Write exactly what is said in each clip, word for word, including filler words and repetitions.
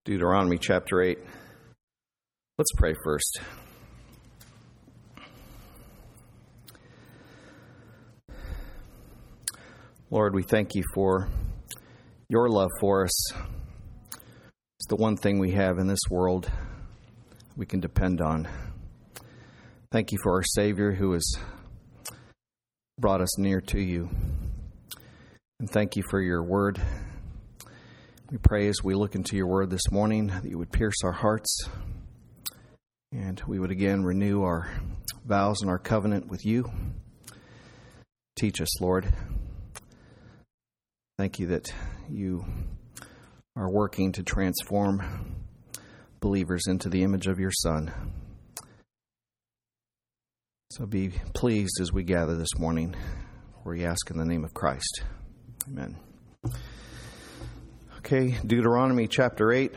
Deuteronomy chapter eight. Let's pray first. Lord, we thank you for your love for us. It's the one thing we have in this world we can depend on. Thank you for our Savior who has brought us near to you. And thank you for your word. We pray as we look into your word this morning that you would pierce our hearts and we would again renew our vows and our covenant with you. Teach us, Lord. Thank you that you are working to transform believers into the image of your Son. So be pleased as we gather this morning, for we ask in the name of Christ. Amen. Okay, Deuteronomy chapter eight.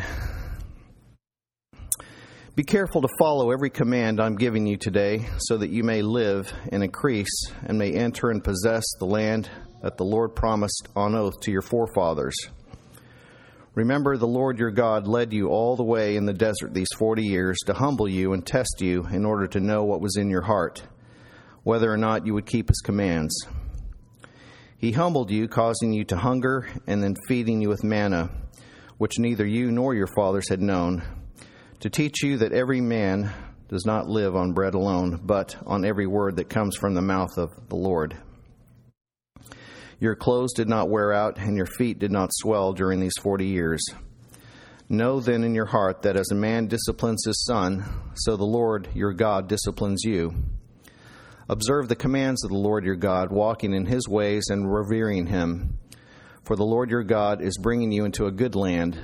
Be careful to follow every command I'm giving you today, so that you may live and increase and may enter and possess the land that the Lord promised on oath to your forefathers. Remember, the Lord your God led you all the way in the desert these forty years to humble you and test you in order to know what was in your heart, whether or not you would keep his commands. He humbled you, causing you to hunger, and then feeding you with manna, which neither you nor your fathers had known, to teach you that every man does not live on bread alone, but on every word that comes from the mouth of the Lord. Your clothes did not wear out, and your feet did not swell during these forty years. Know then in your heart that as a man disciplines his son, so the Lord your God disciplines you. Observe the commands of the Lord your God, walking in his ways and revering him. For the Lord your God is bringing you into a good land,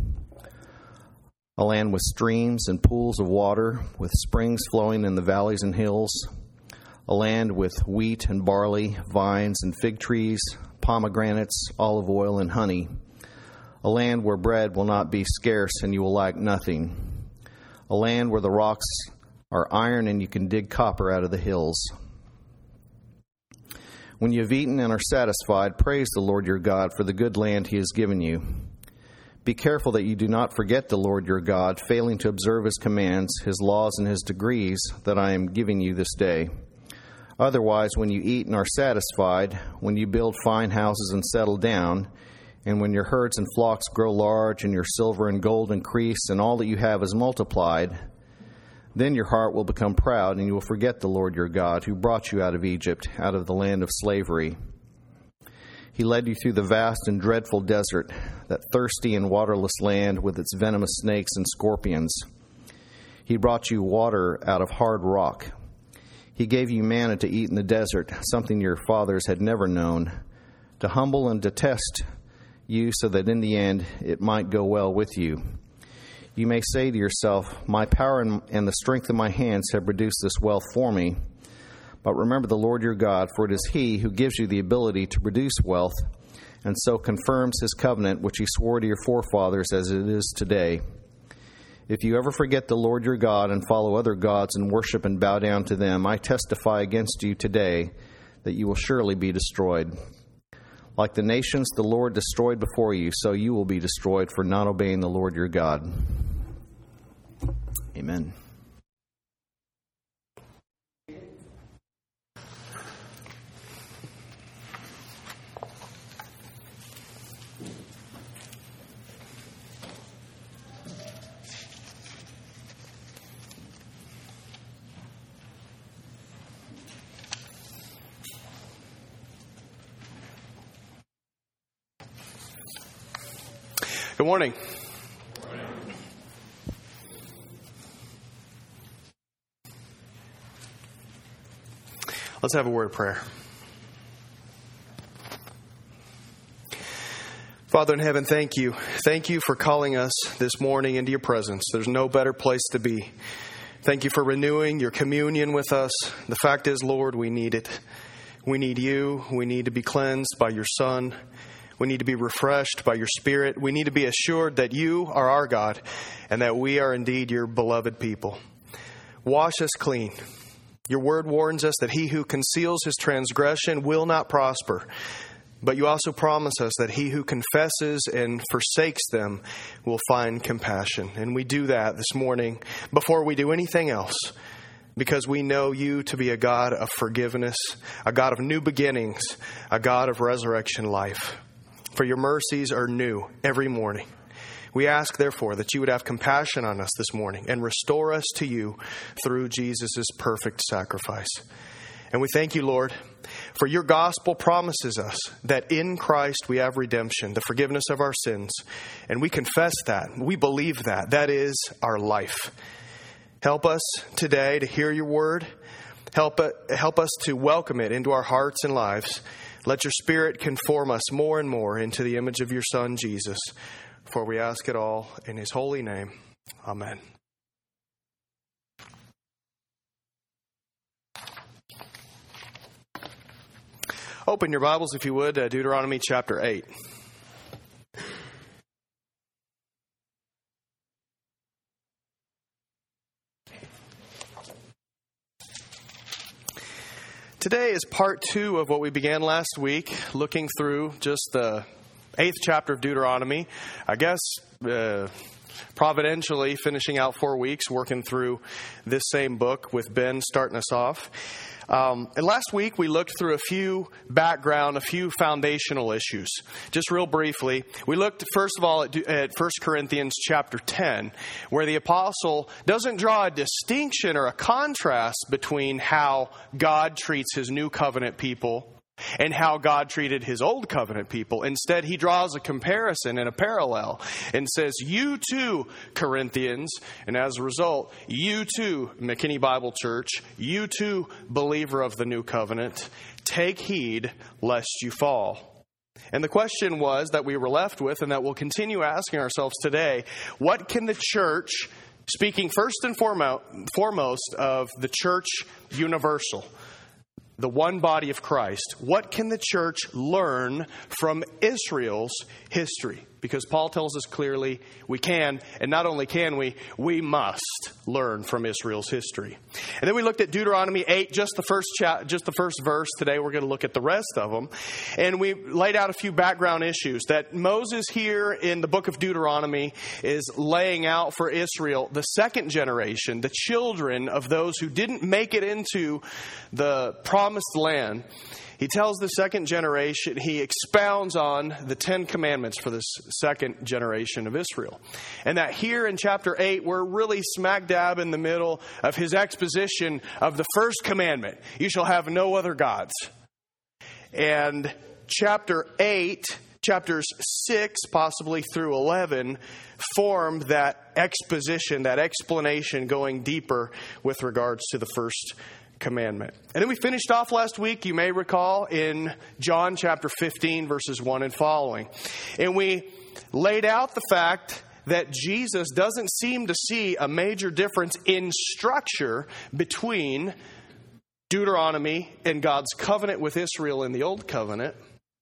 a land with streams and pools of water, with springs flowing in the valleys and hills, a land with wheat and barley, vines and fig trees, pomegranates, olive oil and honey, a land where bread will not be scarce and you will lack nothing, a land where the rocks are iron and you can dig copper out of the hills. When you have eaten and are satisfied, praise the Lord your God for the good land he has given you. Be careful that you do not forget the Lord your God, failing to observe his commands, his laws, and his decrees that I am giving you this day. Otherwise, when you eat and are satisfied, when you build fine houses and settle down, and when your herds and flocks grow large, and your silver and gold increase, and all that you have is multiplied, then your heart will become proud, and you will forget the Lord your God, who brought you out of Egypt, out of the land of slavery. He led you through the vast and dreadful desert, that thirsty and waterless land with its venomous snakes and scorpions. He brought you water out of hard rock. He gave you manna to eat in the desert, something your fathers had never known, to humble and to test you so that in the end it might go well with you. You may say to yourself, my power and the strength of my hands have produced this wealth for me. But remember the Lord your God, for it is he who gives you the ability to produce wealth, and so confirms his covenant which he swore to your forefathers as it is today. If you ever forget the Lord your God and follow other gods and worship and bow down to them, I testify against you today that you will surely be destroyed. Like the nations the Lord destroyed before you, so you will be destroyed for not obeying the Lord your God. Amen. Good morning. Good morning. Let's have a word of prayer. Father in heaven, thank you. Thank you for calling us this morning into your presence. There's no better place to be. Thank you for renewing your communion with us. The fact is, Lord, we need it. We need you. We need to be cleansed by your Son. We need to be refreshed by your Spirit. We need to be assured that you are our God and that we are indeed your beloved people. Wash us clean. Your word warns us that he who conceals his transgression will not prosper. But you also promise us that he who confesses and forsakes them will find compassion. And we do that this morning before we do anything else, because we know you to be a God of forgiveness, a God of new beginnings, a God of resurrection life. For your mercies are new every morning. We ask, therefore, that you would have compassion on us this morning and restore us to you through Jesus' perfect sacrifice. And we thank you, Lord, for your gospel promises us that in Christ we have redemption, the forgiveness of our sins. And we confess that. We believe that. That is our life. Help us today to hear your word. Help, help us to welcome it into our hearts and lives. Let your Spirit conform us more and more into the image of your Son, Jesus. For we ask it all in his holy name. Amen. Open your Bibles, if you would, uh, Deuteronomy chapter eight. Today is part two of what we began last week, looking through just the eighth chapter of Deuteronomy. I guess uh, providentially finishing out four weeks working through this same book with Ben starting us off. Um, and last week we looked through a few background, a few foundational issues. Just real briefly, we looked first of all at, at First Corinthians chapter ten, where the apostle doesn't draw a distinction or a contrast between how God treats his new covenant people and how God treated his old covenant people. Instead, he draws a comparison and a parallel and says, you too, Corinthians, and as a result, you too, McKinney Bible Church, you too, believer of the new covenant, take heed lest you fall. And the question was that we were left with, and that we'll continue asking ourselves today, what can the church, speaking first and foremost of the church universal, the one body of Christ, what can the church learn from Israel's history? Because Paul tells us clearly we can, and not only can we, we must learn from Israel's history. And then we looked at Deuteronomy eight, just the first cha- just the first verse. Today we're going to look at the rest of them. And we laid out a few background issues that Moses here in the book of Deuteronomy is laying out for Israel, the second generation, the children of those who didn't make it into the promised land. He tells the second generation, he expounds on the Ten Commandments for this second generation of Israel. And that here in chapter eight, we're really smack dab in the middle of his exposition of the first commandment. You shall have no other gods. And chapter eight, chapters six, possibly through eleven, form that exposition, that explanation going deeper with regards to the first commandment. And then we finished off last week, you may recall, in John chapter fifteen, verses one and following. And we laid out the fact that Jesus doesn't seem to see a major difference in structure between Deuteronomy and God's covenant with Israel in the Old Covenant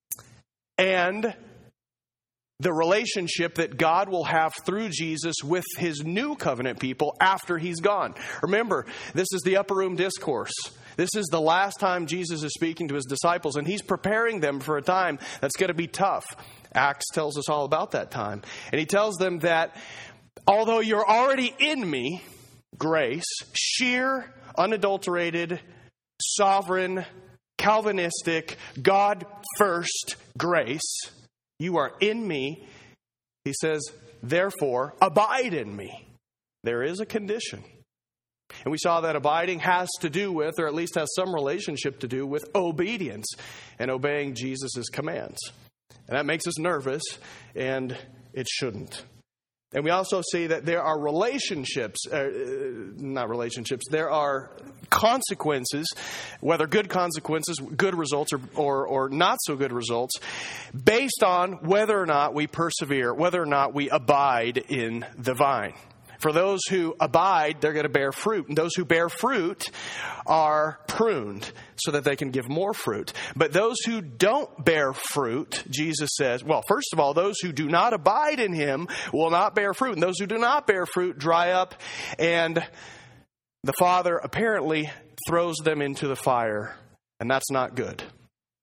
and the relationship that God will have through Jesus with his new covenant people after he's gone. Remember, this is the upper room discourse. This is the last time Jesus is speaking to his disciples, and he's preparing them for a time that's going to be tough. Acts tells us all about that time. And he tells them that although you're already in me, grace, sheer, unadulterated, sovereign, Calvinistic, God-first grace, you are in me. He says, therefore, abide in me. There is a condition. And we saw that abiding has to do with, or at least has some relationship to do with, obedience and obeying Jesus' commands. And that makes us nervous, and it shouldn't. And we also see that there are relationships, uh, not relationships, there are consequences, whether good consequences, good results, or, or, or not so good results, based on whether or not we persevere, whether or not we abide in the vine. For those who abide, they're going to bear fruit. And those who bear fruit are pruned so that they can give more fruit. But those who don't bear fruit, Jesus says, well, first of all, those who do not abide in him will not bear fruit. And those who do not bear fruit dry up. And the Father apparently throws them into the fire. And that's not good.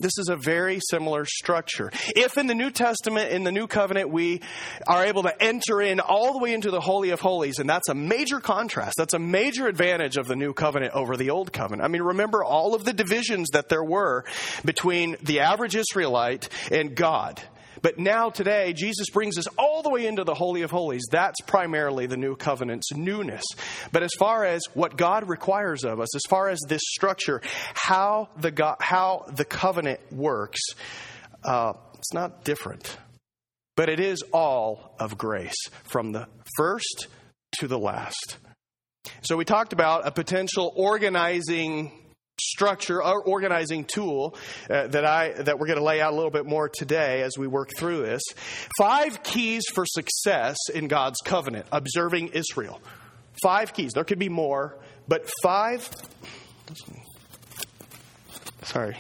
This is a very similar structure. If in the New Testament, in the New Covenant, we are able to enter in all the way into the Holy of Holies, and that's a major contrast. That's a major advantage of the New Covenant over the Old Covenant. I mean, remember all of the divisions that there were between the average Israelite and God. But now today, Jesus brings us all the way into the Holy of Holies. That's primarily the New Covenant's newness. But as far as what God requires of us, as far as this structure, how the God, how the covenant works, uh, it's not different. But it is all of grace, from the first to the last. So we talked about a potential organizing structure or organizing tool uh, that I that we're going to lay out a little bit more today as we work through this. Five keys for success in God's covenant, observing Israel. Five keys. There could be more, but five. Sorry.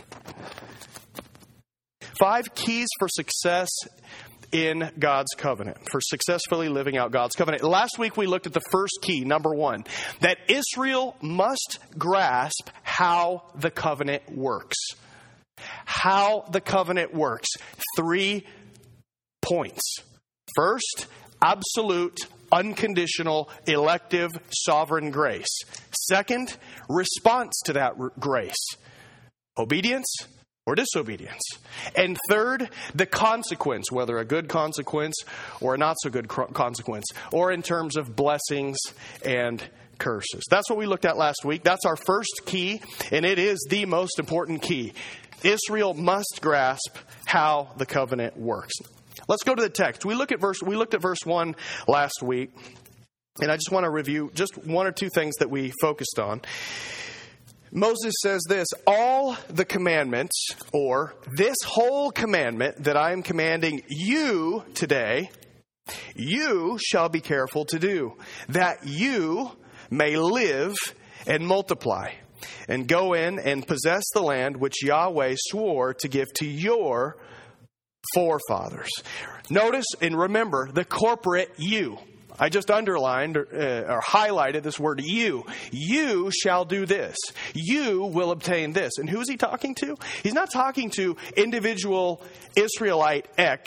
Five keys for success in God's covenant, for successfully living out God's covenant. Last week we looked at the first key, number one, that Israel must grasp how the covenant works. How the covenant works. Three points. First, absolute, unconditional, elective, sovereign grace. Second, response to that grace. Obedience or disobedience. And third, the consequence, whether a good consequence or a not so good consequence, or in terms of blessings and curses. That's what we looked at last week. That's our first key, and it is the most important key. Israel must grasp how the covenant works. Let's go to the text. We look at verse we looked at verse one last week, and I just want to review just one or two things that we focused on. Moses says this, all the commandments, or this whole commandment that I am commanding you today, you shall be careful to do, that you may live and multiply, and go in and possess the land which Yahweh swore to give to your forefathers. Notice and remember the corporate you. I just underlined or, uh, or highlighted this word you. You shall do this. You will obtain this. And who is he talking to? He's not talking to individual Israelite X,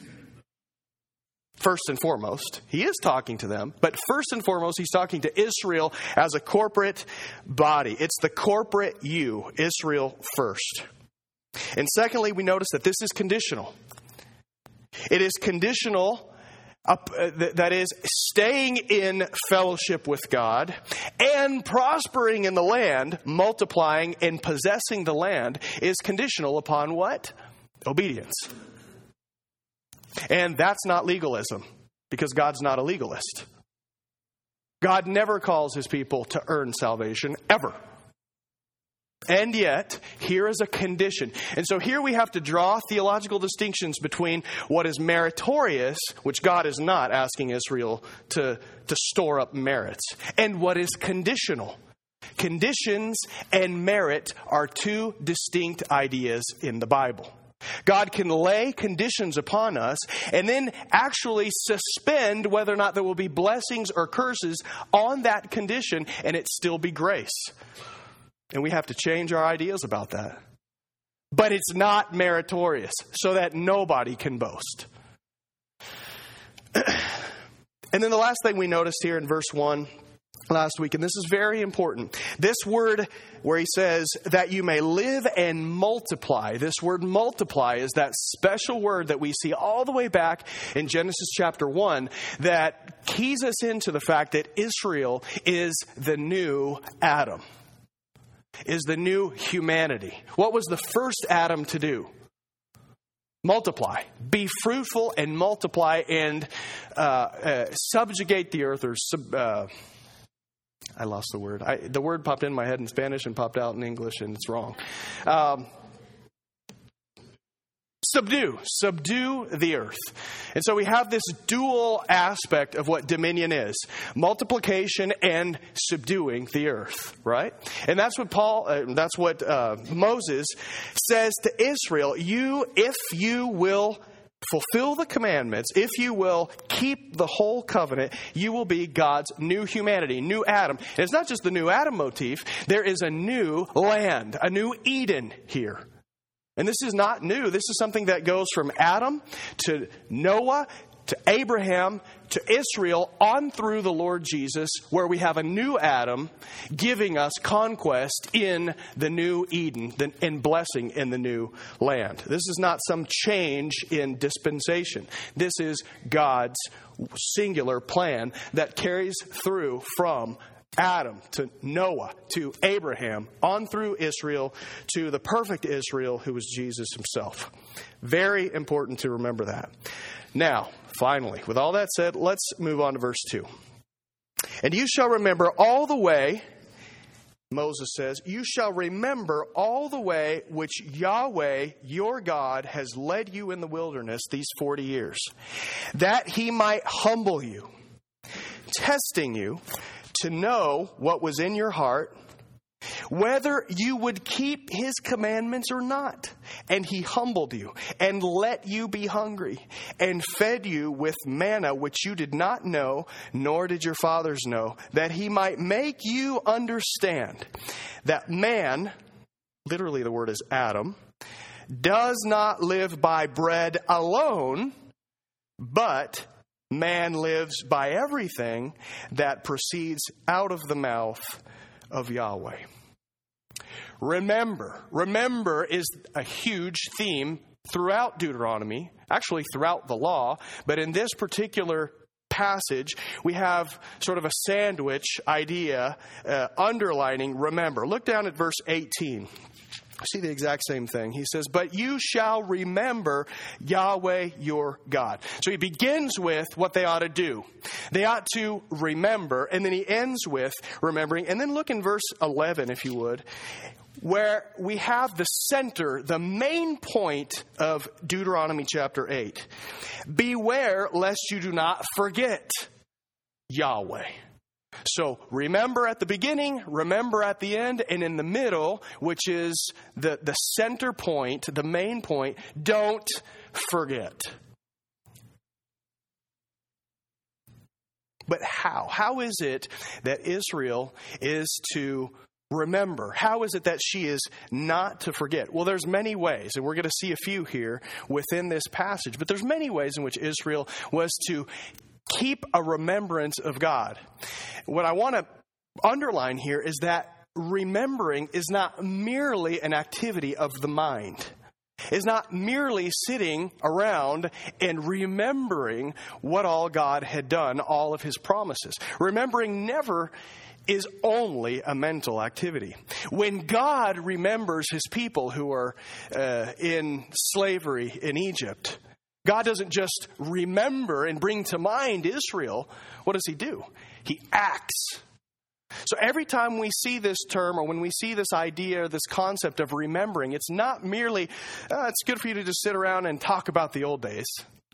first and foremost. He is talking to them. But first and foremost, he's talking to Israel as a corporate body. It's the corporate you, Israel first. And secondly, we notice that this is conditional. It is conditional. Up, uh, th- that is, staying in fellowship with God and prospering in the land, multiplying and possessing the land is conditional upon what? Obedience. And that's not legalism, because God's not a legalist. God never calls his people to earn salvation, ever. And yet, here is a condition. And so here we have to draw theological distinctions between what is meritorious, which God is not asking Israel to, to store up merits, and what is conditional. Conditions and merit are two distinct ideas in the Bible. God can lay conditions upon us and then actually suspend whether or not there will be blessings or curses on that condition, and it still be grace. And we have to change our ideas about that. But it's not meritorious, so that nobody can boast. And then the last thing we noticed here in verse one last week, and this is very important. This word where he says that you may live and multiply. This word multiply is that special word that we see all the way back in Genesis chapter one that keys us into the fact that Israel is the new Adam. Is the new humanity. What was the first Adam to do? Multiply. Be fruitful and multiply and uh, uh, subjugate the earth. Or sub, uh, I lost the word. I, the word popped in my head in Spanish and popped out in English, and it's wrong. Um, subdue. Subdue the earth. And so we have this dual aspect of what dominion is. Multiplication and subduing the earth, right? And that's what Paul, uh, that's what uh, Moses says to Israel. You, if you will fulfill the commandments, if you will keep the whole covenant, you will be God's new humanity, new Adam. And it's not just the new Adam motif. There is a new land, a new Eden here. And this is not new. This is something that goes from Adam to Noah to Abraham to Israel on through the Lord Jesus, where we have a new Adam giving us conquest in the new Eden and blessing in the new land. This is not some change in dispensation. This is God's singular plan that carries through from Adam to Noah to Abraham on through Israel to the perfect Israel who was Jesus himself. Very important to remember that. Now, finally, with all that said, let's move on to verse two. And you shall remember all the way, Moses says, you shall remember all the way which Yahweh your God has led you in the wilderness these forty years, that he might humble you, testing you to know what was in your heart, whether you would keep his commandments or not. And he humbled you and let you be hungry and fed you with manna which you did not know, nor did your fathers know, that he might make you understand that man, literally the word is Adam, does not live by bread alone, but man lives by everything that proceeds out of the mouth of Yahweh. Remember. Remember is a huge theme throughout Deuteronomy, actually throughout the law, but in this particular passage, we have sort of a sandwich idea uh, underlining remember. Look down at verse eighteen. See the exact same thing. He says, but you shall remember Yahweh your God. So he begins with what they ought to do. They ought to remember, and then he ends with remembering. And then look in verse eleven, if you would, where we have the center, the main point of Deuteronomy chapter eight. Beware lest you do not forget Yahweh. So remember at the beginning, remember at the end, and in the middle, which is the, the center point, the main point, don't forget. But how? How is it that Israel is to remember? How is it that she is not to forget? Well, there's many ways, and we're going to see a few here within this passage, but there's many ways in which Israel was to keep a remembrance of God. What I want to underline here is that remembering is not merely an activity of the mind. It's not merely sitting around and remembering what all God had done, all of his promises. Remembering never is only a mental activity. When God remembers his people who are uh, in slavery in Egypt, God doesn't just remember and bring to mind Israel. What does he do? He acts. So every time we see this term or when we see this idea, this concept of remembering, it's not merely, oh, it's good for you to just sit around and talk about the old days.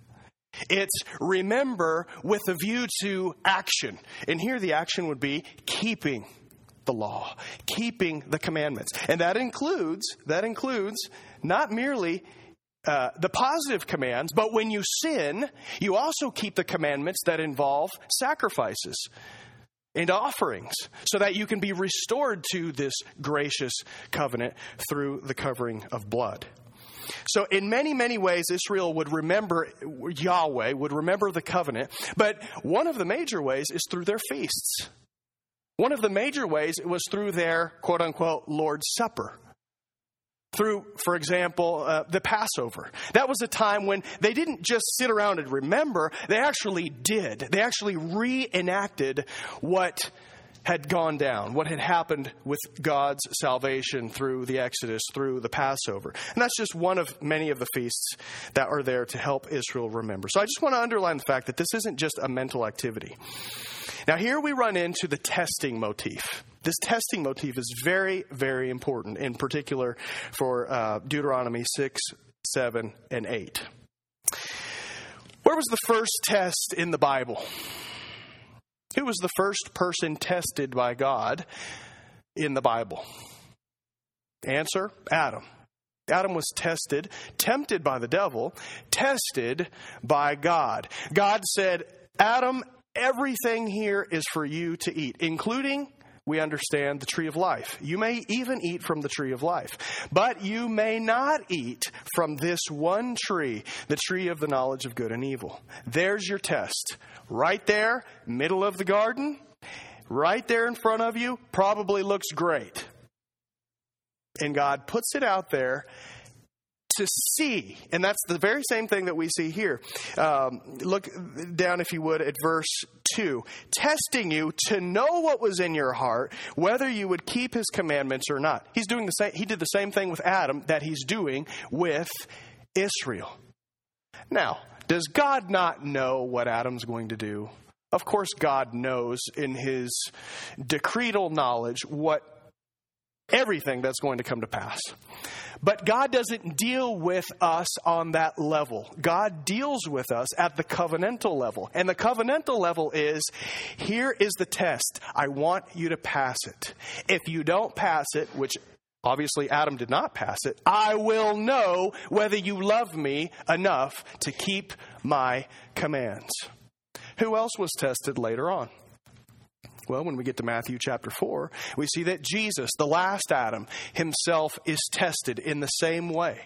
It's remember with a view to action. And here the action would be keeping the law, keeping the commandments. And that includes, that includes not merely Uh, the positive commands, but when you sin, you also keep the commandments that involve sacrifices and offerings so that you can be restored to this gracious covenant through the covering of blood. So in many, many ways, Israel would remember Yahweh, would remember the covenant, but one of the major ways is through their feasts. One of the major ways was through their quote-unquote Lord's Supper. Through, for example, uh, the Passover. That was a time when they didn't just sit around and remember, they actually did. They actually reenacted what had gone down, what had happened with God's salvation through the Exodus, through the Passover. And that's just one of many of the feasts that are there to help Israel remember. So I just want to underline the fact that this isn't just a mental activity. Now here we run into the testing motif. This testing motif is very, very important, in particular for uh, Deuteronomy six, seven, and eight. Where was the first test in the Bible? Who was the first person tested by God in the Bible? Answer, Adam. Adam was tested, tempted by the devil, tested by God. God said, Adam, everything here is for you to eat, including we understand the tree of life. You may even eat from the tree of life, but you may not eat from this one tree, the tree of the knowledge of good and evil. There's your test. Right there, middle of the garden, right there in front of you, probably looks great. And God puts it out there to see. And that's the very same thing that we see here. Um, look down, if you would, at verse two. Testing you to know what was in your heart, whether you would keep his commandments or not. He's doing the same. He did the same thing with Adam that he's doing with Israel. Now, does God not know what Adam's going to do? Of course, God knows in his decretal knowledge what everything that's going to come to pass. But God doesn't deal with us on that level. God deals with us at the covenantal level. And the covenantal level is, here is the test. I want you to pass it. If you don't pass it, which obviously Adam did not pass it, I will know whether you love me enough to keep my commands. Who else was tested later on? Well, when we get to Matthew chapter four, we see that Jesus, the last Adam, himself is tested in the same way.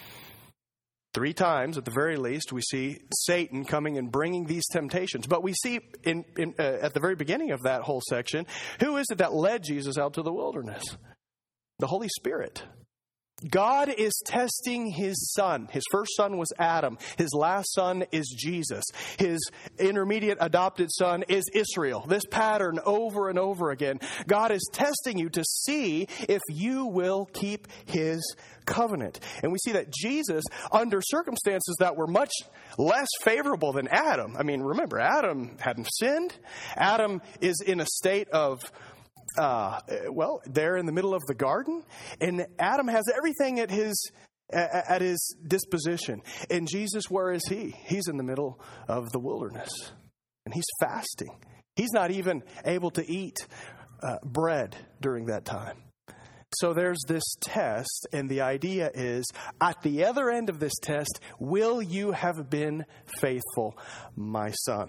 Three times, at the very least, we see Satan coming and bringing these temptations. But we see in, in, uh, at the very beginning of that whole section, who is it that led Jesus out to the wilderness? The Holy Spirit. God is testing his son. His first son was Adam. His last son is Jesus. His intermediate adopted son is Israel. This pattern over and over again. God is testing you to see if you will keep his covenant. And we see that Jesus, under circumstances that were much less favorable than Adam. I mean, remember, Adam hadn't sinned. Adam is in a state of Uh, well, they're in the middle of the garden, and Adam has everything at his at his disposition. And Jesus, where is he? He's in the middle of the wilderness, and he's fasting. He's not even able to eat uh, bread during that time. So there's this test, and the idea is, at the other end of this test, will you have been faithful, my son?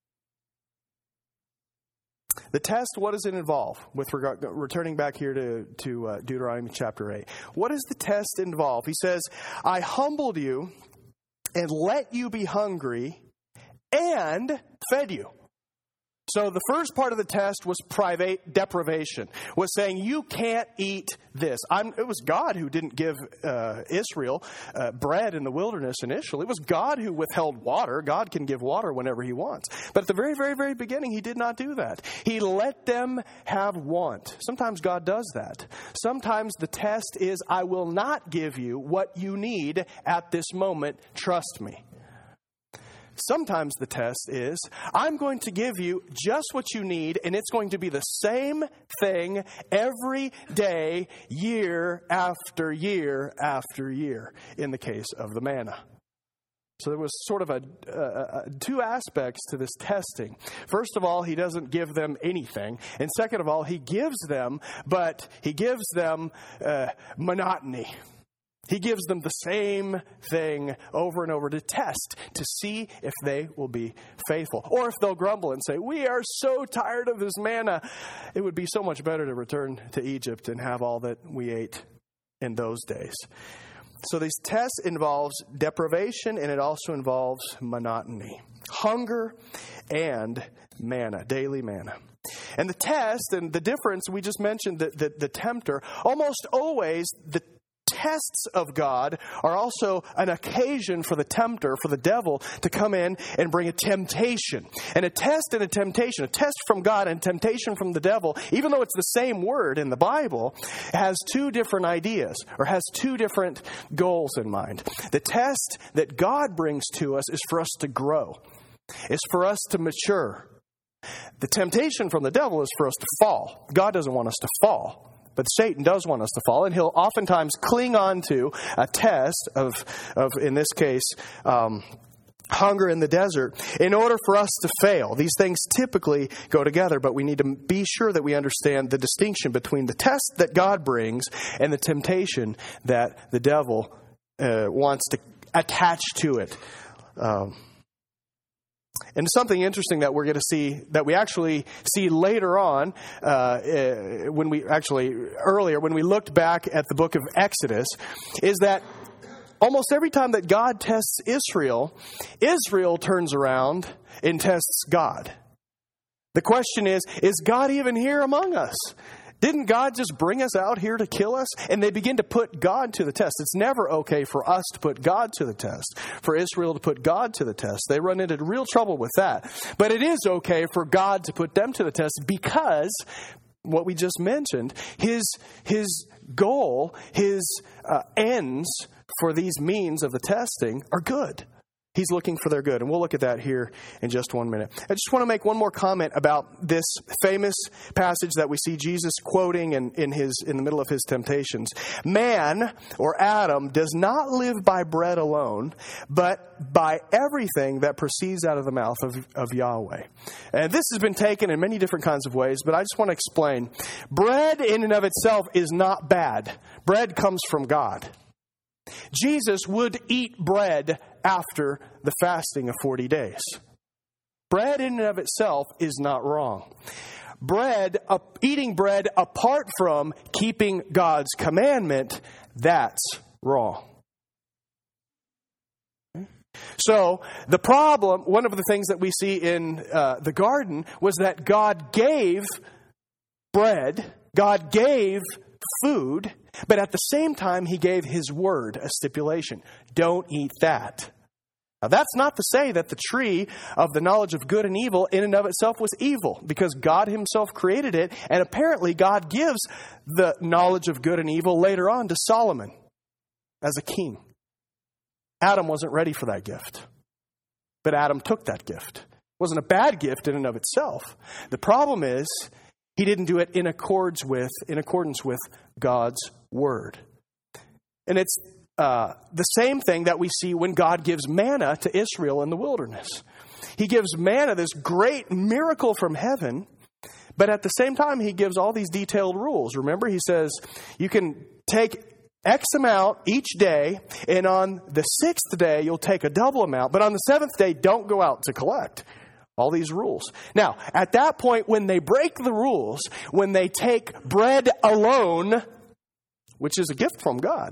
The test, what does it involve? With regard, returning back here to, to uh, Deuteronomy chapter eight. What does the test involve? He says, I humbled you and let you be hungry and fed you. So the first part of the test was private deprivation, was saying you can't eat this. I'm, it was God who didn't give uh, Israel uh, bread in the wilderness initially. It was God who withheld water. God can give water whenever he wants. But at the very, very, very beginning, he did not do that. He let them have want. Sometimes God does that. Sometimes the test is, I will not give you what you need at this moment. Trust me. Sometimes the test is, I'm going to give you just what you need, and it's going to be the same thing every day, year after year after year, in the case of the manna. So there was sort of a, a, a two aspects to this testing. First of all, he doesn't give them anything. And second of all, he gives them, but he gives them uh, monotony. He gives them the same thing over and over to test, to see if they will be faithful. Or if they'll grumble and say, we are so tired of this manna. It would be so much better to return to Egypt and have all that we ate in those days. So these tests involves deprivation, and it also involves monotony. Hunger and manna, daily manna. And the test and the difference, we just mentioned the, the, the tempter, almost always the tests of God are also an occasion for the tempter, for the devil, to come in and bring a temptation. And a test and a temptation, a test from God and temptation from the devil, even though it's the same word in the Bible, has two different ideas or has two different goals in mind. The test that God brings to us is for us to grow, is for us to mature. The temptation from the devil is for us to fall. God doesn't want us to fall. But Satan does want us to fall, and he'll oftentimes cling on to a test of, of in this case, um, hunger in the desert, in order for us to fail. These things typically go together, but we need to be sure that we understand the distinction between the test that God brings and the temptation that the devil uh, wants to attach to it. Um, And something interesting that we're going to see, that we actually see later on, uh, when we actually, earlier, when we looked back at the book of Exodus, is that almost every time that God tests Israel, Israel turns around and tests God. The question is, is God even here among us? Didn't God just bring us out here to kill us? And they begin to put God to the test. It's never okay for us to put God to the test, for Israel to put God to the test. They run into real trouble with that. But it is okay for God to put them to the test because what we just mentioned, his, his goal, his uh, ends for these means of the testing are good. He's looking for their good. And we'll look at that here in just one minute. I just want to make one more comment about this famous passage that we see Jesus quoting in, in, his, in the middle of his temptations. Man, or Adam, does not live by bread alone, but by everything that proceeds out of the mouth of, of Yahweh. And this has been taken in many different kinds of ways, but I just want to explain. Bread in and of itself is not bad. Bread comes from God. Jesus would eat bread after the fasting of forty days. Bread in and of itself is not wrong. Bread, uh, eating bread apart from keeping God's commandment, that's wrong. So the problem, one of the things that we see in uh, the garden was that God gave bread, God gave food, but at the same time, he gave his word a stipulation. Don't eat that. Now, that's not to say that the tree of the knowledge of good and evil in and of itself was evil, because God himself created it, and apparently God gives the knowledge of good and evil later on to Solomon as a king. Adam wasn't ready for that gift, but Adam took that gift. It wasn't a bad gift in and of itself. The problem is, he didn't do it in accordance with, in accordance with God's word. And it's uh, the same thing that we see when God gives manna to Israel in the wilderness. He gives manna, this great miracle from heaven, but at the same time, he gives all these detailed rules. Remember, he says, you can take X amount each day, and on the sixth day, you'll take a double amount, but on the seventh day, don't go out to collect. All these rules. Now, at that point, when they break the rules, when they take bread alone, which is a gift from God,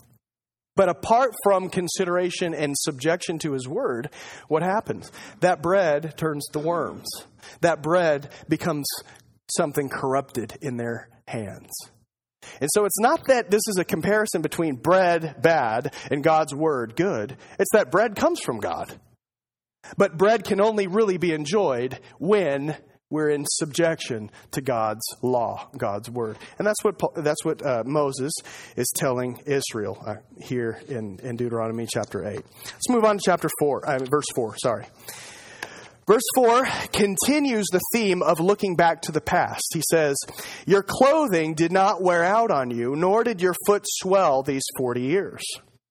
but apart from consideration and subjection to his word, what happens? That bread turns to worms. That bread becomes something corrupted in their hands. And so it's not that this is a comparison between bread, bad, and God's word, good. It's that bread comes from God. But bread can only really be enjoyed when we're in subjection to God's law, God's word. And that's what that's what uh, Moses is telling Israel uh, here in, in Deuteronomy chapter eight. Let's move on to chapter four, uh, verse four, sorry. Verse four continues the theme of looking back to the past. He says, your clothing did not wear out on you, nor did your foot swell these forty years.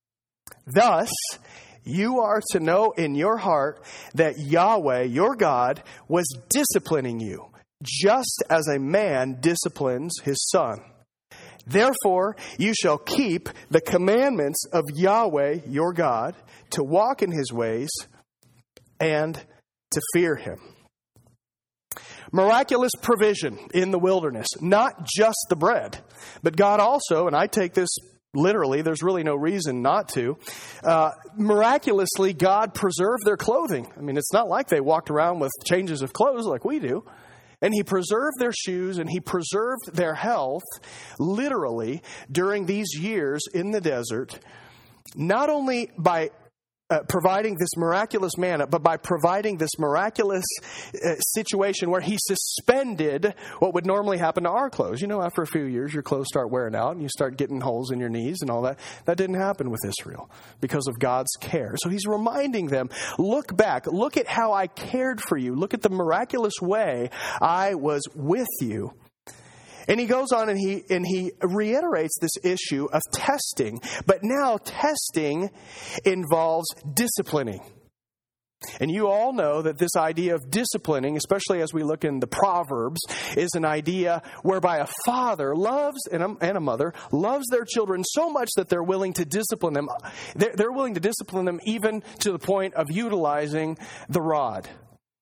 Thus, you are to know in your heart that Yahweh, your God, was disciplining you, just as a man disciplines his son. Therefore, you shall keep the commandments of Yahweh, your God, to walk in his ways and to fear him. Miraculous provision in the wilderness, not just the bread, but God also, and I take this literally, there's really no reason not to. Uh, miraculously, God preserved their clothing. I mean, it's not like they walked around with changes of clothes like we do. And he preserved their shoes and he preserved their health, literally, during these years in the desert, not only by Uh, providing this miraculous manna, but by providing this miraculous uh, situation where he suspended what would normally happen to our clothes. You know, after a few years, your clothes start wearing out and you start getting holes in your knees and all that. That didn't happen with Israel because of God's care. So he's reminding them, look back, look at how I cared for you. Look at the miraculous way I was with you. And he goes on and he and he reiterates this issue of testing. But now testing involves disciplining. And you all know that this idea of disciplining, especially as we look in the Proverbs, is an idea whereby a father loves, and a, and a mother, loves their children so much that they're willing to discipline them. They're, they're willing to discipline them even to the point of utilizing the rod.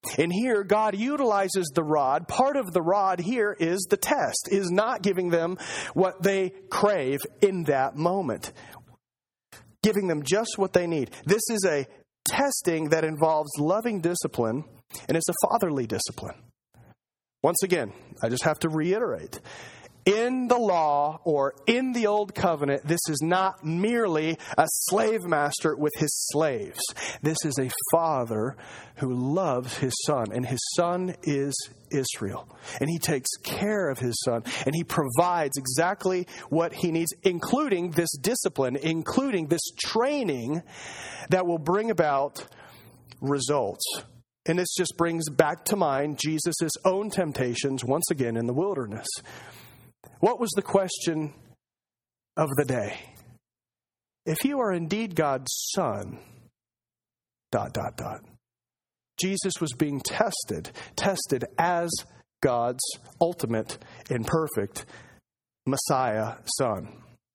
And here, God utilizes the rod. Part of the rod here is the test, is not giving them what they crave in that moment, giving them just what they need. This is a testing that involves loving discipline, and it's a fatherly discipline. Once again, I just have to reiterate. In the law or in the old covenant, this is not merely a slave master with his slaves. This is a father who loves his son, and his son is Israel. And he takes care of his son, and he provides exactly what he needs, including this discipline, including this training that will bring about results. And this just brings back to mind Jesus' own temptations once again in the wilderness. What was the question of the day? If you are indeed God's son, dot, dot, dot. Jesus was being tested, tested as God's ultimate and perfect Messiah son.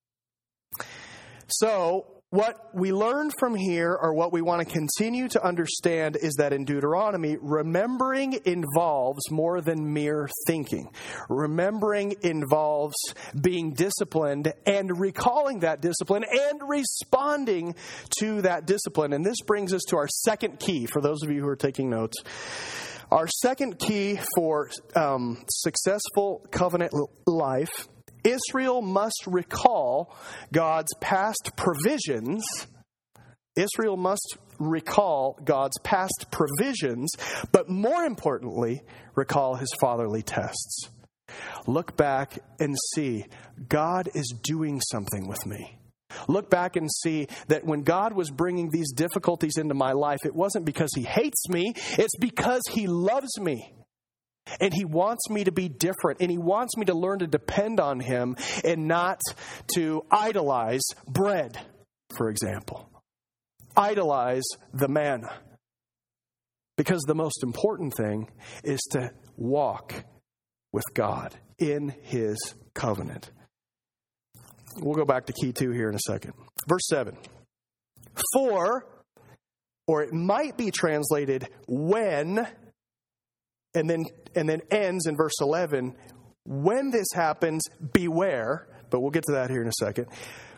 So, what we learn from here, or what we want to continue to understand, is that in Deuteronomy, remembering involves more than mere thinking. Remembering involves being disciplined and recalling that discipline and responding to that discipline. And this brings us to our second key, for those of you who are taking notes. Our second key for um, successful covenant life: Israel must recall God's past provisions. Israel must recall God's past provisions, but more importantly, recall his fatherly tests. Look back and see, God is doing something with me. Look back and see that when God was bringing these difficulties into my life, it wasn't because he hates me, it's because he loves me. And he wants me to be different. And he wants me to learn to depend on him and not to idolize bread, for example. Idolize the manna. Because the most important thing is to walk with God in his covenant. We'll go back to key two here in a second. Verse seven. For, or it might be translated when... And then and then ends in verse eleven. When this happens, beware. But we'll get to that here in a second.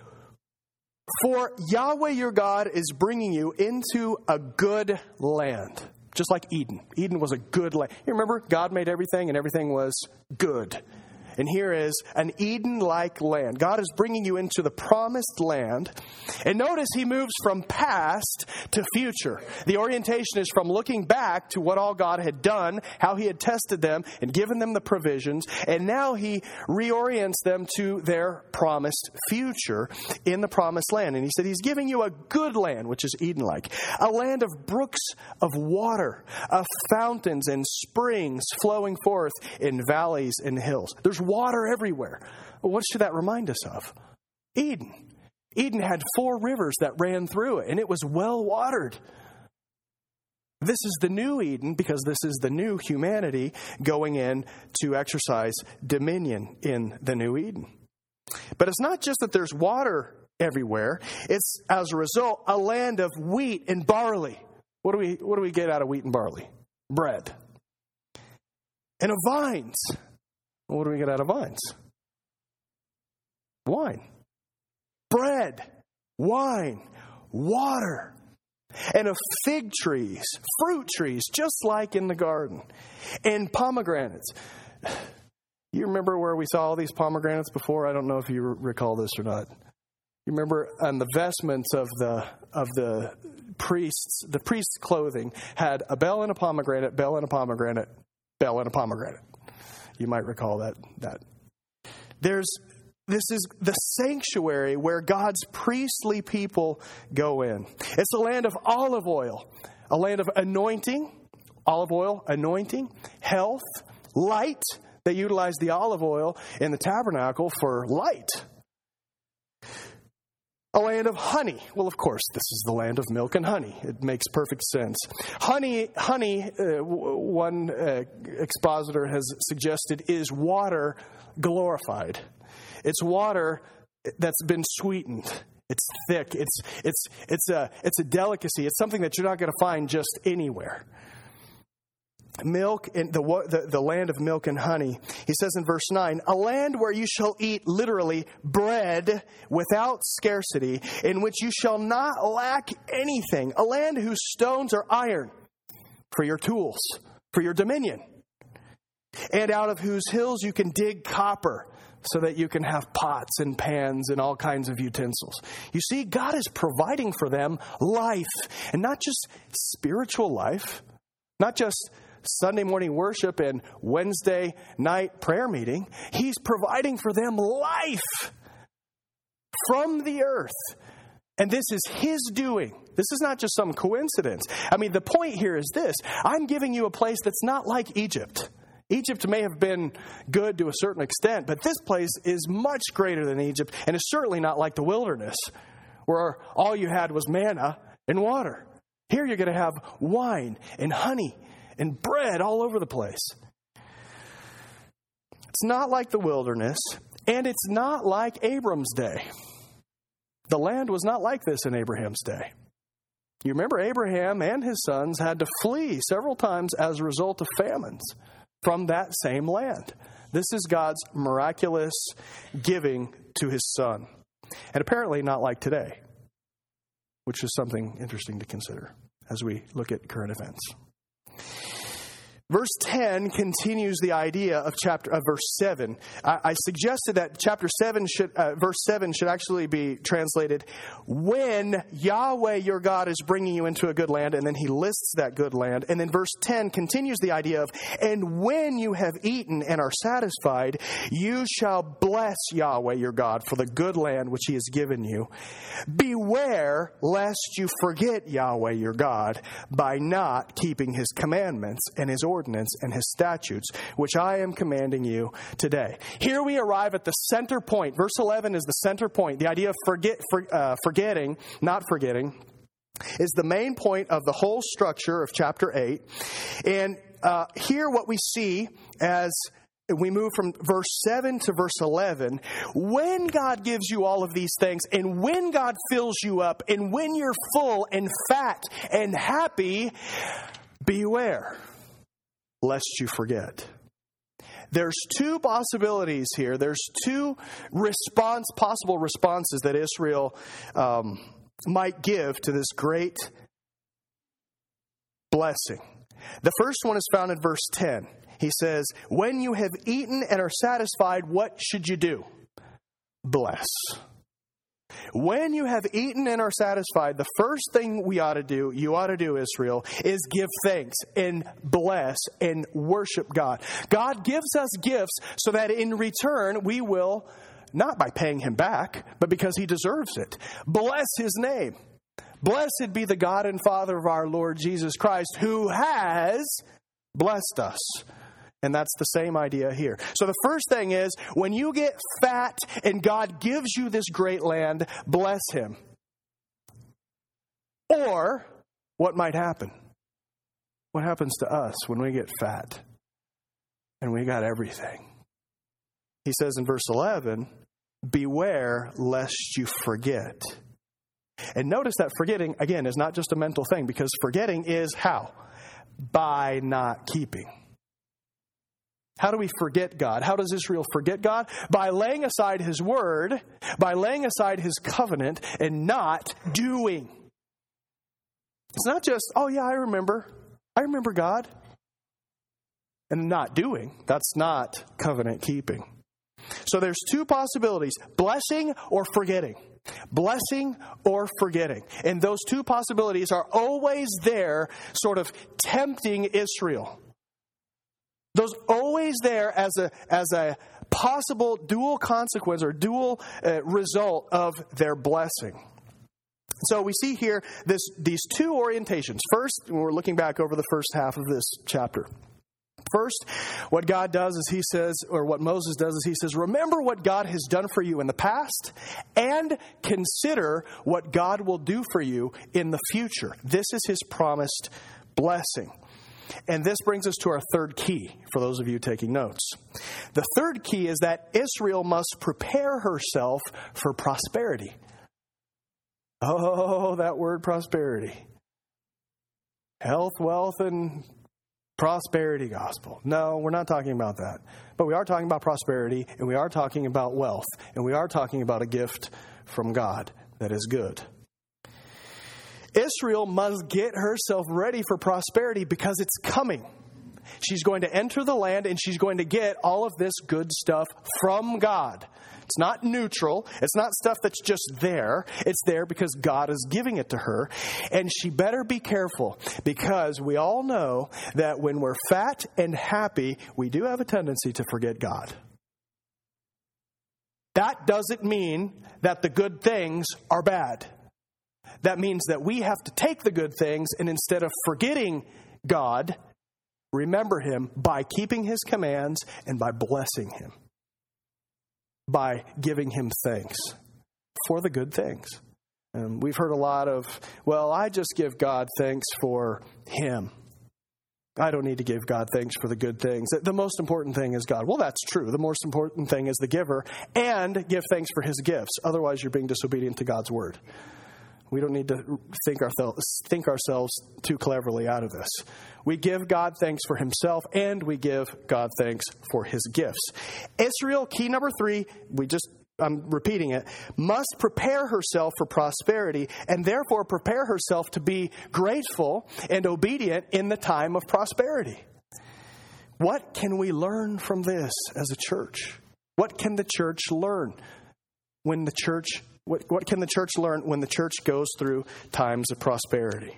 For Yahweh your God is bringing you into a good land. Just like Eden. Eden was a good land. You remember, God made everything and everything was good. And here is an Eden-like land. God is bringing you into the promised land. And notice he moves from past to future. The orientation is from looking back to what all God had done, how he had tested them and given them the provisions. And now he reorients them to their promised future in the promised land. And he said he's giving you a good land, which is Eden-like. A land of brooks of water, of fountains and springs flowing forth in valleys and hills. There's water everywhere. Well, what should that remind us of? Eden. Eden had four rivers that ran through it, and it was well watered. This is the new Eden, because this is the new humanity going in to exercise dominion in the new Eden. But it's not just that there's water everywhere. It's, as a result, a land of wheat and barley. What do we, what do we get out of wheat and barley? Bread. And of vines. What do we get out of vines? Wine. Bread. Wine. Water. And of fig trees. Fruit trees, just like in the garden. And pomegranates. You remember where we saw all these pomegranates before? I don't know if you recall this or not. You remember on the vestments of the of the priests, the priest's clothing had a bell and a pomegranate, bell and a pomegranate, bell and a pomegranate. You might recall that. that. There's this is the sanctuary where God's priestly people go in. It's a land of olive oil, a land of anointing, olive oil, anointing, health, light. They utilize the olive oil in the tabernacle for light. A land of honey. Well, of course, this is the land of milk and honey. It makes perfect sense. Honey, honey. Uh, one uh, expositor has suggested is water glorified. It's water that's been sweetened. It's thick. It's it's it's a it's a delicacy. It's something that you're not going to find just anywhere. milk and the, the the land of milk and honey. He says in verse nine, a land where you shall eat literally bread without scarcity, in which you shall not lack anything. A land whose stones are iron for your tools, for your dominion, and out of whose hills you can dig copper, so that you can have pots and pans and all kinds of utensils. You see, God is providing for them life, and not just spiritual life, not just Sunday morning worship and Wednesday night prayer meeting. He's providing for them life from the earth. And this is His doing. This is not just some coincidence. I mean, the point here is this. I'm giving you a place that's not like Egypt. Egypt may have been good to a certain extent, but this place is much greater than Egypt, and is certainly not like the wilderness, where all you had was manna and water. Here you're going to have wine and honey and bread all over the place. It's not like the wilderness, and it's not like Abram's day. The land was not like this in Abraham's day. You remember Abraham and his sons had to flee several times as a result of famines from that same land. This is God's miraculous giving to His Son. And apparently not like today, which is something interesting to consider as we look at current events. Verse ten continues the idea of chapter of verse seven. I, I suggested that chapter seven should, uh, verse seven should actually be translated, when Yahweh your God is bringing you into a good land, and then he lists that good land. And then verse ten continues the idea of, and when you have eaten and are satisfied, you shall bless Yahweh your God for the good land which He has given you. Beware lest you forget Yahweh your God by not keeping His commandments and His ordinances and His statutes, which I am commanding you today. Here we arrive at the center point. Verse eleven is the center point. The idea of forget, for, uh, forgetting, not forgetting, is the main point of the whole structure of chapter eight. And uh, here what we see as we move from verse seven to verse eleven, when God gives you all of these things, and when God fills you up, and when you're full and fat and happy, beware lest you forget. There's two possibilities here. There's two response, possible responses that Israel um, might give to this great blessing. The first one is found in verse ten. He says, when you have eaten and are satisfied, what should you do? Bless. When you have eaten and are satisfied, the first thing we ought to do, you ought to do, Israel, is give thanks and bless and worship God. God gives us gifts so that in return we will, not by paying Him back, but because He deserves it, bless His name. Blessed be the God and Father of our Lord Jesus Christ, who has blessed us. And that's the same idea here. So the first thing is, when you get fat and God gives you this great land, bless Him. Or, what might happen? What happens to us when we get fat and we got everything? He says in verse eleven, beware lest you forget. And notice that forgetting, again, is not just a mental thing, because forgetting is how? By not keeping. How do we forget God? How does Israel forget God? By laying aside His word, by laying aside His covenant, and not doing. It's not just, oh yeah, I remember. I remember God. And not doing. That's not covenant keeping. So there's two possibilities, blessing or forgetting. Blessing or forgetting. And those two possibilities are always there, sort of tempting Israel. Those always there as a as a possible dual consequence or dual uh, result of their blessing. So we see here this these two orientations. First, we're looking back over the first half of this chapter. First, what God does is He says, or what Moses does is he says, remember what God has done for you in the past and consider what God will do for you in the future. This is His promised blessing. And this brings us to our third key, for those of you taking notes. The third key is that Israel must prepare herself for prosperity. Oh, that word prosperity. Health, wealth, and Prosperity gospel. No, we're not talking about that. But we are talking about prosperity, and we are talking about wealth, and we are talking about a gift from God that is good. Israel must get herself ready for prosperity because it's coming. She's going to enter the land and she's going to get all of this good stuff from God. It's not neutral. It's not stuff that's just there. It's there because God is giving it to her. And she better be careful because we all know that when we're fat and happy, we do have a tendency to forget God. That doesn't mean that the good things are bad. That means that we have to take the good things and instead of forgetting God, remember Him by keeping His commands and by blessing Him. By giving Him thanks for the good things. And we've heard a lot of, well, I just give God thanks for Him. I don't need to give God thanks for the good things. The most important thing is God. Well, that's true. The most important thing is the giver and give thanks for His gifts. Otherwise, you're being disobedient to God's word. We don't need to think ourselves, think ourselves too cleverly out of this. We give God thanks for Himself, and we give God thanks for His gifts. Israel, key number three, we just, I'm repeating it, must prepare herself for prosperity, and therefore prepare herself to be grateful and obedient in the time of prosperity. What can we learn from this as a church? What can the church learn when the church What, what can the church learn when the church goes through times of prosperity?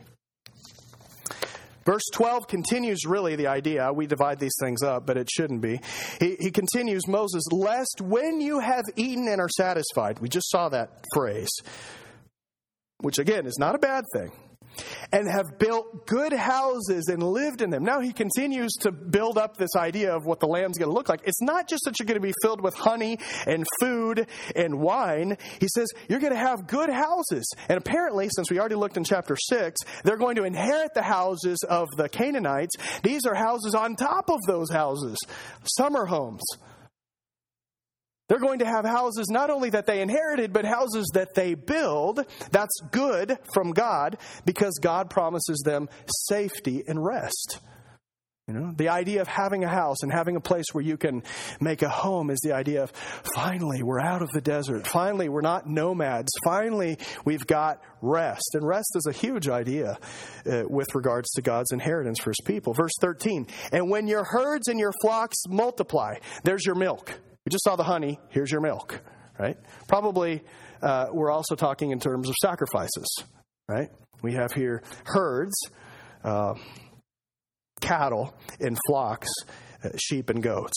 Verse twelve continues really the idea. We divide these things up, but it shouldn't be. He, he continues, Moses, lest when you have eaten and are satisfied. We just saw that phrase, which again is not a bad thing. And have built good houses and lived in them. Now he continues to build up this idea of what the land's going to look like. It's not just that you're going to be filled with honey and food and wine. He says you're going to have good houses. And apparently, since we already looked in chapter six, they're going to inherit the houses of the Canaanites. These are houses on top of those houses, summer homes. They're going to have houses not only that they inherited, but houses that they build. That's good from God because God promises them safety and rest. You know, the idea of having a house and having a place where you can make a home is the idea of finally we're out of the desert. Finally, we're not nomads. Finally, we've got rest. And rest is a huge idea uh, with regards to God's inheritance for His people. Verse thirteen, and when your herds and your flocks multiply, there's your milk. We just saw the honey. Here's your milk, right? Probably uh, we're also talking in terms of sacrifices, right? We have here herds, uh, cattle, and flocks, uh, sheep and goats.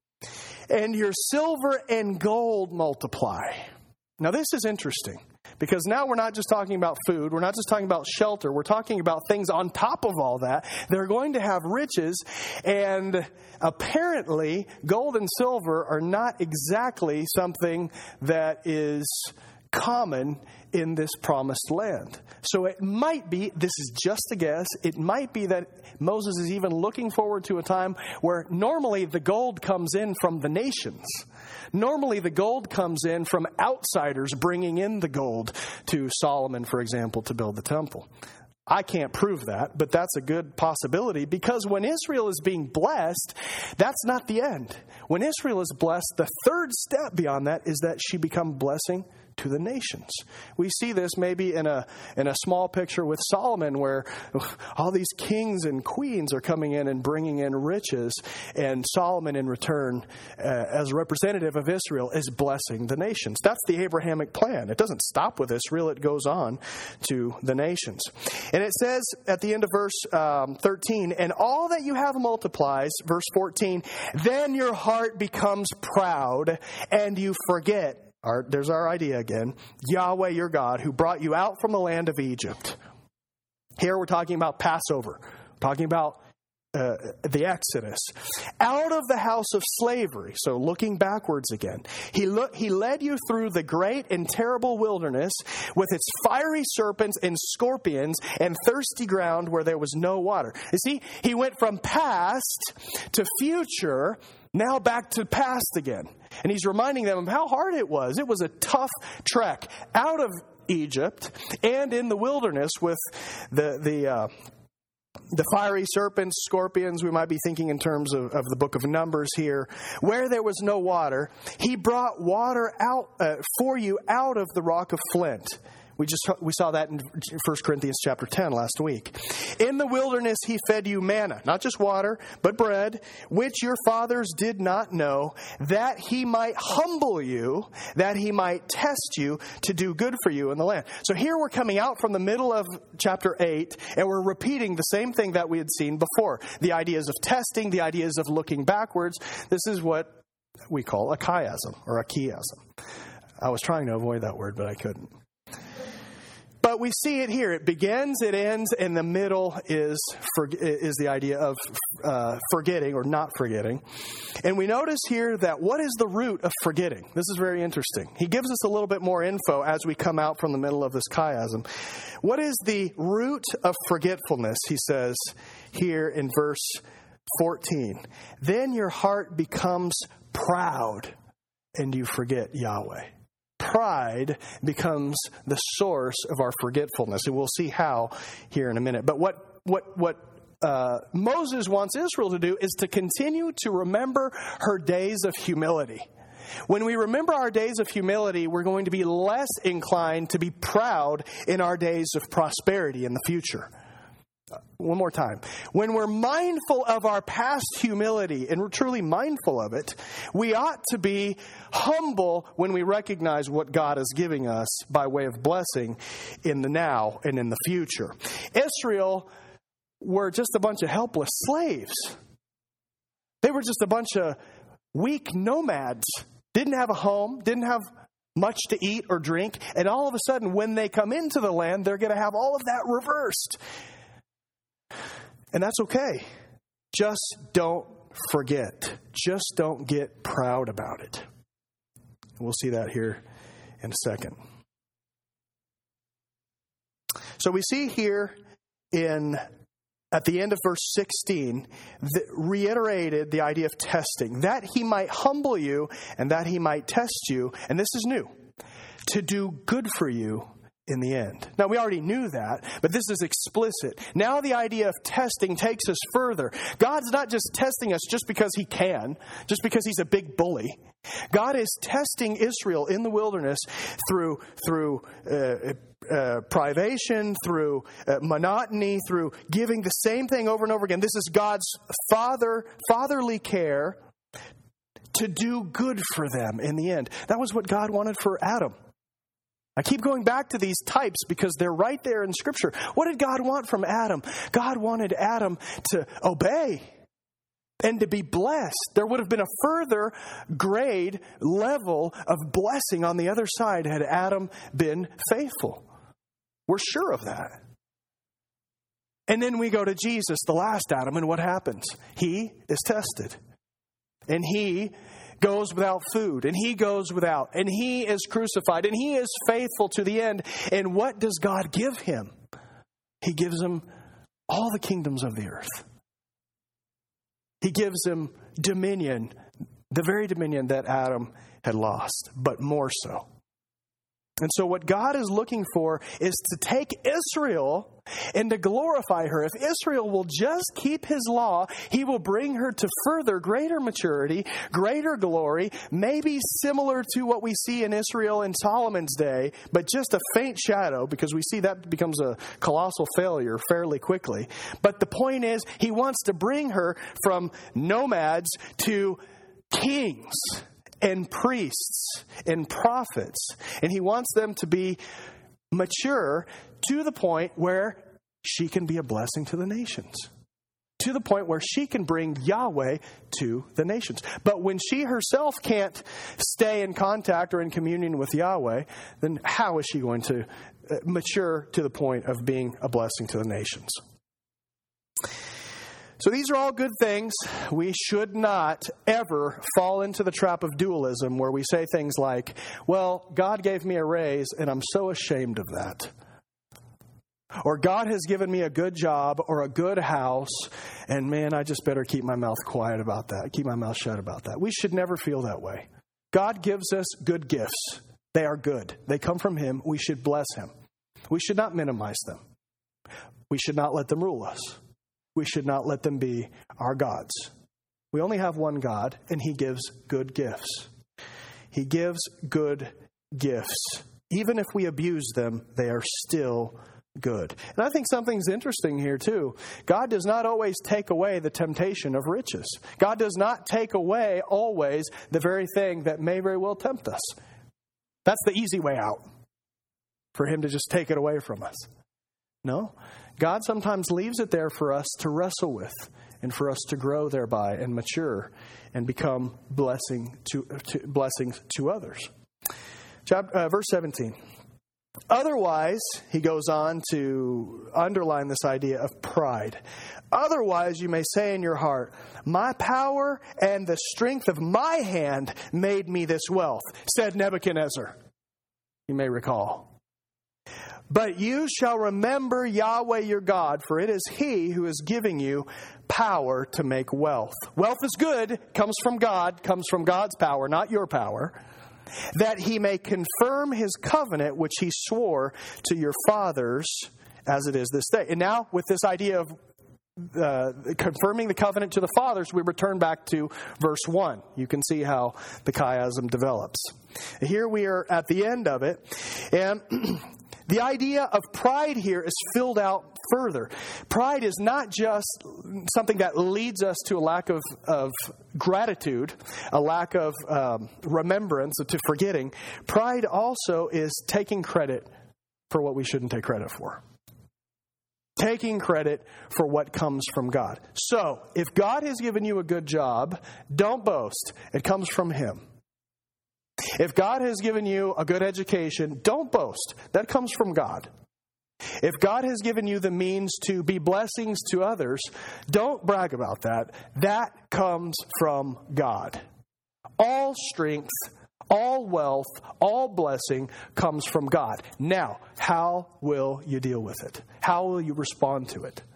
And your silver and gold multiply. Now this is interesting. Because now we're not just talking about food. We're not just talking about shelter. We're talking about things on top of all that. They're going to have riches. And apparently, gold and silver are not exactly something that is common in this promised land. So it might be, this is just a guess, it might be that Moses is even looking forward to a time where normally the gold comes in from the nations. Normally the gold comes in from outsiders bringing in the gold to Solomon, for example, to build the temple. I can't prove that, but that's a good possibility because when Israel is being blessed, that's not the end. When Israel is blessed, the third step beyond that is that she become blessing to the nations. We see this maybe in a in a small picture with Solomon where all these kings and queens are coming in and bringing in riches, and Solomon in return, uh, as a representative of Israel, is blessing the nations. That's the Abrahamic plan. It doesn't stop with Israel. It goes on to the nations. And it says at the end of verse um, thirteen, and all that you have multiplies, verse fourteen, then your heart becomes proud and you forget. Our, there's our idea again. Yahweh your God, who brought you out from the land of Egypt. Here we're talking about Passover. We're talking about uh, the Exodus. Out of the house of slavery. So looking backwards again. He, look, he led you through the great and terrible wilderness with its fiery serpents and scorpions and thirsty ground where there was no water. You see, he went from past to future, now back to past again. And he's reminding them of how hard it was. It was a tough trek out of Egypt and in the wilderness with the the uh, the fiery serpents, scorpions, we might be thinking in terms of, of the book of Numbers here. Where there was no water, he brought water out uh, for you out of the rock of flint. We just we saw that in First Corinthians chapter ten last week. In the wilderness he fed you manna, not just water, but bread, which your fathers did not know, that he might humble you, that he might test you to do good for you in the land. So here we're coming out from the middle of chapter eight, and we're repeating the same thing that we had seen before. The ideas of testing, the ideas of looking backwards. This is what we call a chiasm, or a chiasm. I was trying to avoid that word, but I couldn't. But we see it here. It begins, it ends, and the middle is for, is the idea of uh, forgetting or not forgetting. And we notice here that what is the root of forgetting? This is very interesting. He gives us a little bit more info as we come out from the middle of this chiasm. What is the root of forgetfulness? He says here in verse fourteen. Then your heart becomes proud and you forget Yahweh. Pride becomes the source of our forgetfulness, and we'll see how here in a minute. But what what what uh, Moses wants Israel to do is to continue to remember her days of humility. When we remember our days of humility, we're going to be less inclined to be proud in our days of prosperity in the future. One more time. When we're mindful of our past humility, and we're truly mindful of it, we ought to be humble when we recognize what God is giving us by way of blessing in the now and in the future. Israel were just a bunch of helpless slaves. They were just a bunch of weak nomads. Didn't have a home, didn't have much to eat or drink, and all of a sudden when they come into the land, they're going to have all of that reversed. And that's okay. Just don't forget. Just don't get proud about it. We'll see that here in a second. So we see here in at the end of verse sixteen, the, reiterated the idea of testing. That he might humble you and that he might test you. And this is new. To do good for you in the end. Now, we already knew that, but this is explicit. Now the idea of testing takes us further. God's not just testing us just because he can, just because he's a big bully. God is testing Israel in the wilderness through through uh, uh, privation, through uh, monotony, through giving the same thing over and over again. This is God's father fatherly care to do good for them in the end. That was what God wanted for Adam. I keep going back to these types because they're right there in Scripture. What did God want from Adam? God wanted Adam to obey and to be blessed. There would have been a further grade level of blessing on the other side had Adam been faithful. We're sure of that. And then we go to Jesus, the last Adam, and what happens? He is tested. And he goes without food, and he goes without, and he is crucified, and he is faithful to the end. And what does God give him? He gives him all the kingdoms of the earth. He gives him dominion, the very dominion that Adam had lost, but more so. And so what God is looking for is to take Israel and to glorify her. If Israel will just keep his law, he will bring her to further greater maturity, greater glory, maybe similar to what we see in Israel in Solomon's day, but just a faint shadow, because we see that becomes a colossal failure fairly quickly. But the point is, he wants to bring her from nomads to kings and priests and prophets. And he wants them to be mature to the point where she can be a blessing to the nations. To the point where she can bring Yahweh to the nations. But when she herself can't stay in contact or in communion with Yahweh, then how is she going to mature to the point of being a blessing to the nations? So these are all good things. We should not ever fall into the trap of dualism where we say things like, well, God gave me a raise and I'm so ashamed of that. Or God has given me a good job or a good house and man, I just better keep my mouth quiet about that. Keep my mouth shut about that. We should never feel that way. God gives us good gifts. They are good. They come from him. We should bless him. We should not minimize them. We should not let them rule us. we should not let them be our gods. We only have one God, and He gives good gifts. He gives good gifts. Even if we abuse them, they are still good. And I think something's interesting here too. God does not always take away the temptation of riches. God does not take away always the very thing that may very well tempt us. That's the easy way out, for Him to just take it away from us. No, God sometimes leaves it there for us to wrestle with and for us to grow thereby and mature and become blessing to, to blessings to others. Chapter, uh, verse seventeen. Otherwise, he goes on to underline this idea of pride. Otherwise, you may say in your heart, my power and the strength of my hand made me this wealth, said Nebuchadnezzar. You may recall. But you shall remember Yahweh your God, for it is He who is giving you power to make wealth. Wealth is good, comes from God, comes from God's power, not your power. That He may confirm His covenant, which He swore to your fathers, as it is this day. And now, with this idea of uh, confirming the covenant to the fathers, we return back to verse one. You can see how the chiasm develops. Here we are at the end of it, and the idea of pride here is filled out further. Pride is not just something that leads us to a lack of, of gratitude, a lack of um, remembrance, to forgetting. Pride also is taking credit for what we shouldn't take credit for. Taking credit for what comes from God. So, if God has given you a good job, don't boast. It comes from Him. If God has given you a good education, don't boast. That comes from God. If God has given you the means to be blessings to others, don't brag about that. That comes from God. All strength, all wealth, all blessing comes from God. Now, how will you deal with it? How will you respond to it?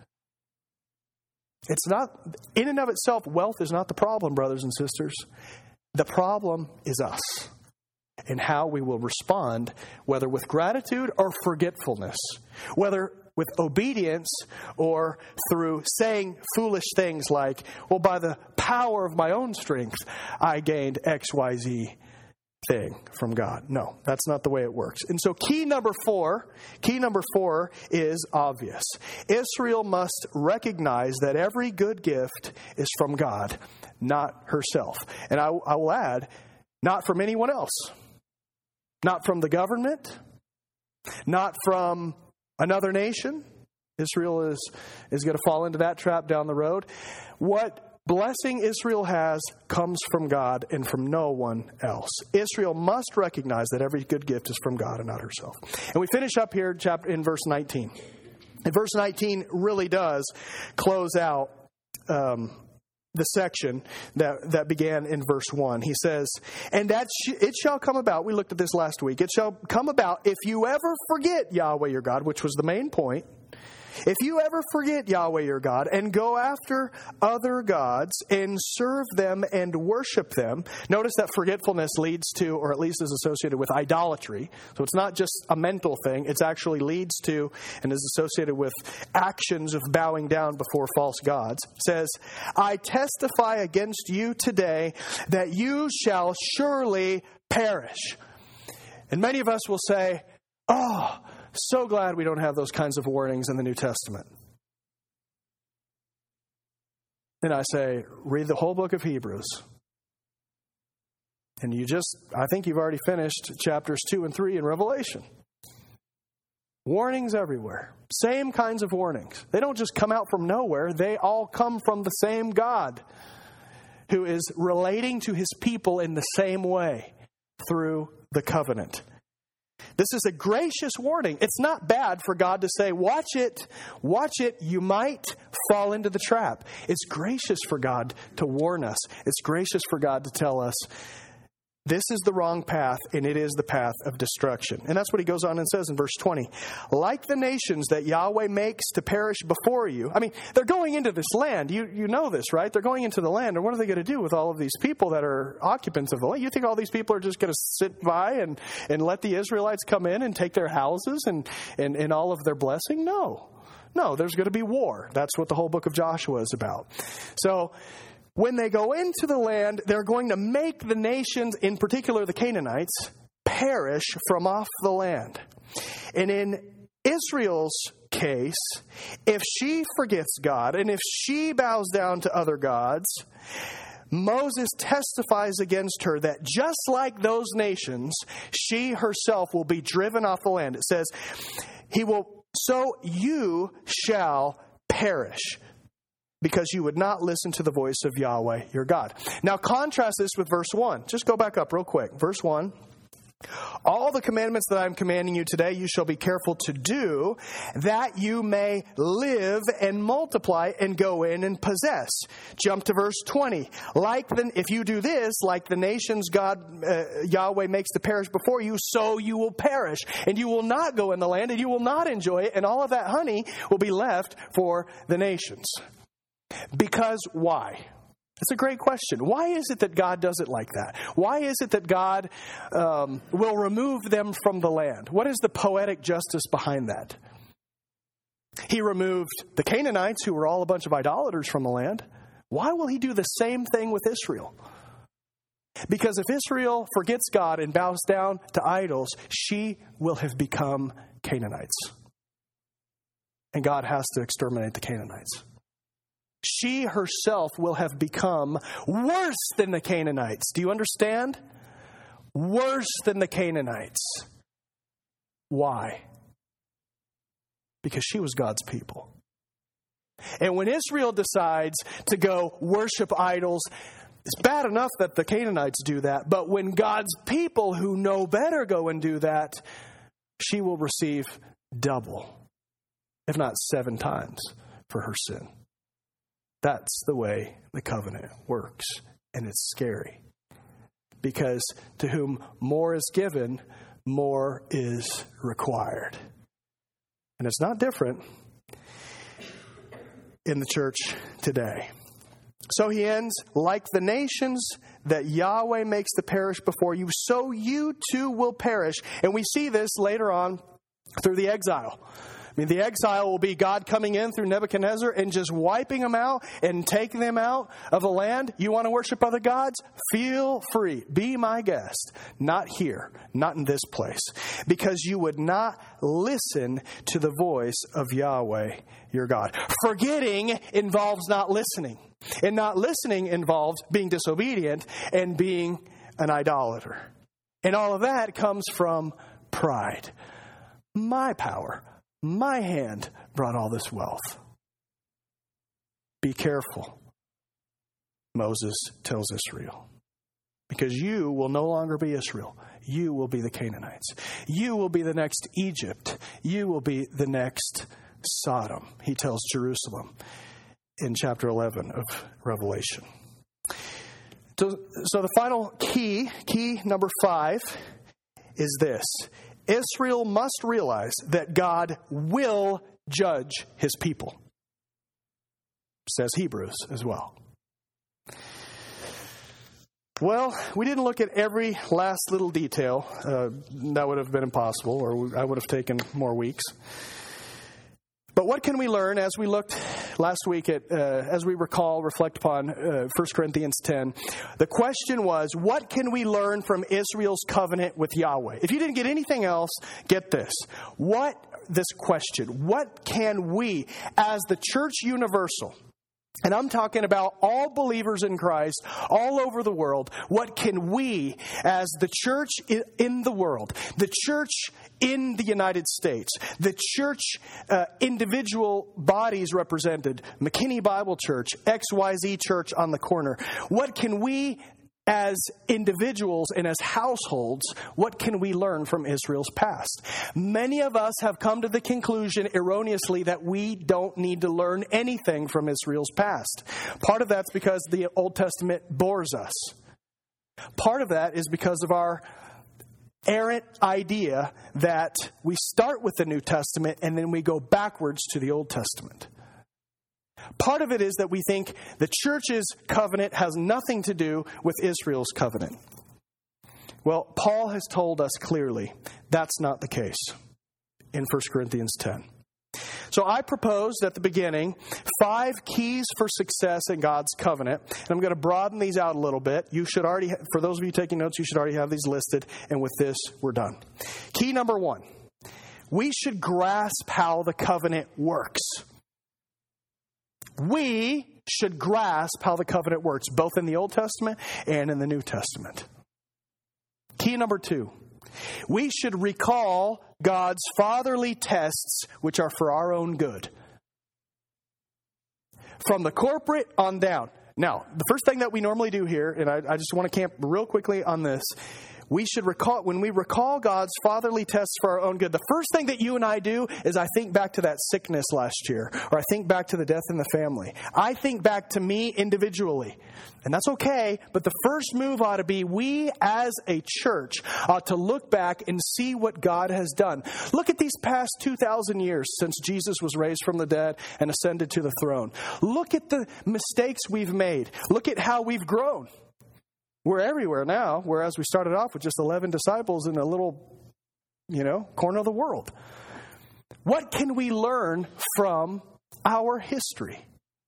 It's not, in and of itself, wealth is not the problem, brothers and sisters. The problem is us and how we will respond, whether with gratitude or forgetfulness, whether with obedience or through saying foolish things like, well, by the power of my own strength, I gained X Y Z thing from God. No, that's not the way it works. And so key number four, key number four is obvious. Israel must recognize that every good gift is from God, not herself. And I, I will add, not from anyone else. Not from the government. Not from another nation. Israel is, is going to fall into that trap down the road. What blessing Israel has comes from God and from no one else. Israel must recognize that every good gift is from God and not herself. And we finish up here in verse nineteen. And verse nineteen really does close out um, the section that, that began in verse one. He says, and that sh- it shall come about, we looked at this last week, it shall come about if you ever forget Yahweh your God, which was the main point. If you ever forget Yahweh your God and go after other gods and serve them and worship them, notice that forgetfulness leads to, or at least is associated with, idolatry. So it's not just a mental thing. It actually leads to and is associated with actions of bowing down before false gods. It says, I testify against you today that you shall surely perish. And many of us will say, oh, so glad we don't have those kinds of warnings in the New Testament. Then I say, read the whole book of Hebrews. And you just, I think you've already finished chapters two and three in Revelation. Warnings everywhere. Same kinds of warnings. They don't just come out from nowhere. They all come from the same God who is relating to His people in the same way through the covenant. This is a gracious warning. It's not bad for God to say, watch it, watch it, you might fall into the trap. It's gracious for God to warn us. It's gracious for God to tell us, this is the wrong path, and it is the path of destruction. And that's what he goes on and says in verse twenty. Like the nations that Yahweh makes to perish before you. I mean, they're going into this land. You you know this, right? They're going into the land. And what are they going to do with all of these people that are occupants of the land? You think all these people are just going to sit by and, and let the Israelites come in and take their houses and, and, and all of their blessing? No. No, there's going to be war. That's what the whole book of Joshua is about. So when they go into the land, they're going to make the nations, in particular the Canaanites, perish from off the land. And in Israel's case, if she forgets God and if she bows down to other gods, Moses testifies against her that just like those nations, she herself will be driven off the land. It says, he will, so you shall perish, because you would not listen to the voice of Yahweh, your God. Now contrast this with verse one. Just go back up real quick. Verse one. All the commandments that I am commanding you today, you shall be careful to do, that you may live and multiply and go in and possess. Jump to verse twenty. Like the, if you do this, like the nations God, uh, Yahweh makes to perish before you, so you will perish. And you will not go in the land, and you will not enjoy it, and all of that honey will be left for the nations. Because why? It's a great question. Why is it that God does it like that? Why is it that God um, will remove them from the land? What is the poetic justice behind that? He removed the Canaanites, who were all a bunch of idolaters, from the land. Why will he do the same thing with Israel? Because if Israel forgets God and bows down to idols, she will have become Canaanites. And God has to exterminate the Canaanites. She herself will have become worse than the Canaanites. Do you understand? Worse than the Canaanites. Why? Because she was God's people. And when Israel decides to go worship idols, it's bad enough that the Canaanites do that, but when God's people who know better go and do that, she will receive double, if not seven times, for her sin. That's the way the covenant works. And it's scary. Because to whom more is given, more is required. And it's not different in the church today. So he ends, like the nations that Yahweh makes to perish before you, so you too will perish. And we see this later on through the exile. I mean, the exile will be God coming in through Nebuchadnezzar and just wiping them out and taking them out of the land. You want to worship other gods? Feel free. Be my guest. Not here. Not in this place. Because you would not listen to the voice of Yahweh, your God. Forgetting involves not listening. And not listening involves being disobedient and being an idolater. And all of that comes from pride. My power. My hand brought all this wealth. Be careful, Moses tells Israel. Because you will no longer be Israel. You will be the Canaanites. You will be the next Egypt. You will be the next Sodom, he tells Jerusalem in chapter eleven of Revelation. So, so the final key, key number five, is this. Israel must realize that God will judge his people. Says Hebrews as well. Well, we didn't look at every last little detail. Uh, that would have been impossible, or I would have taken more weeks. But what can we learn as we looked last week at, uh, as we recall, reflect upon uh, First Corinthians ten? The question was, what can we learn from Israel's covenant with Yahweh? If you didn't get anything else, get this. What, this question, what can we, as the church universal, and I'm talking about all believers in Christ all over the world, what can we, as the church in the world, the church in the United States, the church uh, individual bodies represented, McKinney Bible Church, X Y Z Church on the corner, what can we as individuals and as households, what can we learn from Israel's past? Many of us have come to the conclusion erroneously that we don't need to learn anything from Israel's past. Part of that's because the Old Testament bores us. Part of that is because of our errant idea that we start with the New Testament and then we go backwards to the Old Testament. Part of it is that we think the church's covenant has nothing to do with Israel's covenant. Well, Paul has told us clearly that's not the case in First Corinthians ten. So So I proposed at the beginning five keys for success in God's covenant. And I'm going to broaden these out a little bit. You should already, for those of you taking notes, you should already have these listed. And with this, we're done. Key number one, we should grasp how the covenant works. We should grasp how the covenant works, both in the Old Testament and in the New Testament. Key number two, we should recall God's fatherly tests, which are for our own good. From the corporate on down. Now, the first thing that we normally do here, and I, I just want to camp real quickly on this, we should recall, when we recall God's fatherly tests for our own good, the first thing that you and I do is I think back to that sickness last year, or I think back to the death in the family. I think back to me individually. And that's okay, but the first move ought to be we as a church ought to look back and see what God has done. Look at these past two thousand years since Jesus was raised from the dead and ascended to the throne. Look at the mistakes we've made. Look at how we've grown. We're everywhere now, whereas we started off with just eleven disciples in a little, you know, corner of the world. What can we learn from our history?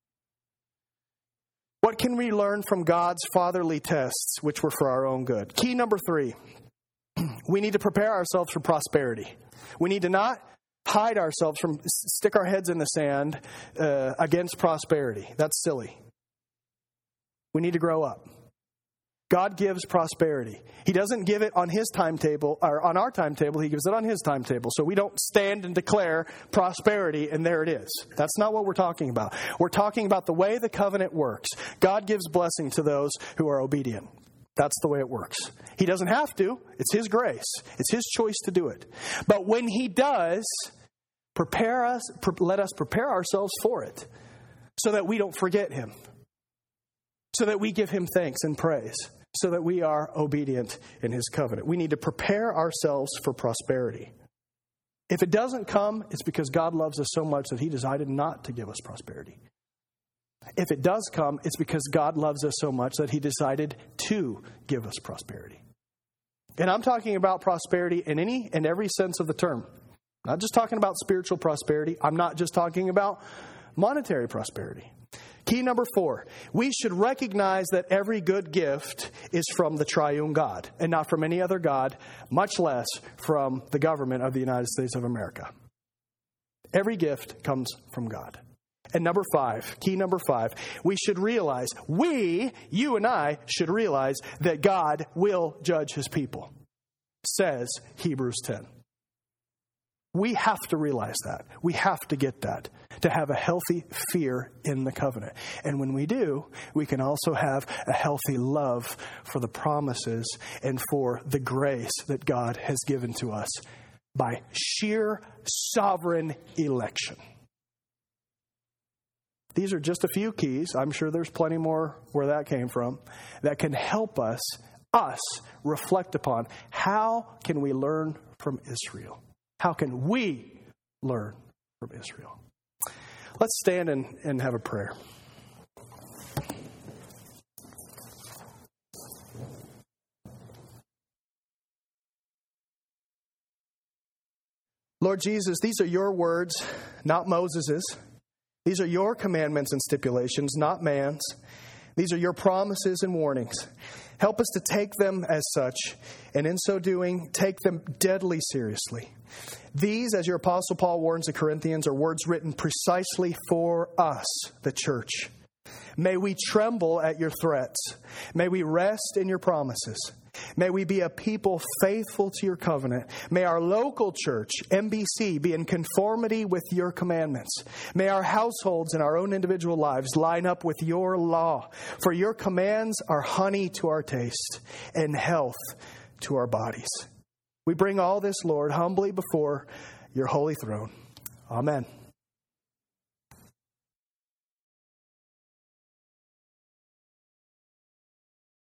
What can we learn from God's fatherly tests, which were for our own good? Key number three, we need to prepare ourselves for prosperity. We need to not hide ourselves from, stick our heads in the sand uh, against prosperity. That's silly. We need to grow up. God gives prosperity. He doesn't give it on His timetable, or on our timetable. He gives it on His timetable. So we don't stand and declare prosperity, and there it is. That's not what we're talking about. We're talking about the way the covenant works. God gives blessing to those who are obedient. That's the way it works. He doesn't have to. It's His grace. It's His choice to do it. But when He does, prepare us, let us prepare ourselves for it, so that we don't forget Him, so that we give Him thanks and praise, so that we are obedient in His covenant. We need to prepare ourselves for prosperity. If it doesn't come, it's because God loves us so much that He decided not to give us prosperity. If it does come, it's because God loves us so much that He decided to give us prosperity. And I'm talking about prosperity in any and every sense of the term. I'm not just talking about spiritual prosperity. I'm not just talking about monetary prosperity. Key number four, we should recognize that every good gift is from the triune God and not from any other God, much less from the government of the United States of America. Every gift comes from God. And number five, key number five, we should realize, we, you and I, should realize that God will judge His people, says Hebrews ten. We have to realize that. We have to get that, to have a healthy fear in the covenant. And when we do, we can also have a healthy love for the promises and for the grace that God has given to us by sheer sovereign election. These are just a few keys. I'm sure there's plenty more where that came from that can help us, us, reflect upon how can we learn from Israel? How can we learn from Israel? Let's stand and, and have a prayer. Lord Jesus, these are your words, not Moses's. These are your commandments and stipulations, not man's. These are your promises and warnings. Help us to take them as such, and in so doing, take them deadly seriously. These, as your Apostle Paul warns the Corinthians, are words written precisely for us, the church. May we tremble at your threats. May we rest in your promises. May we be a people faithful to your covenant. May our local church, M B C, be in conformity with your commandments. May our households and our own individual lives line up with your law. For your commands are honey to our taste and health to our bodies. We bring all this, Lord, humbly before your holy throne. Amen.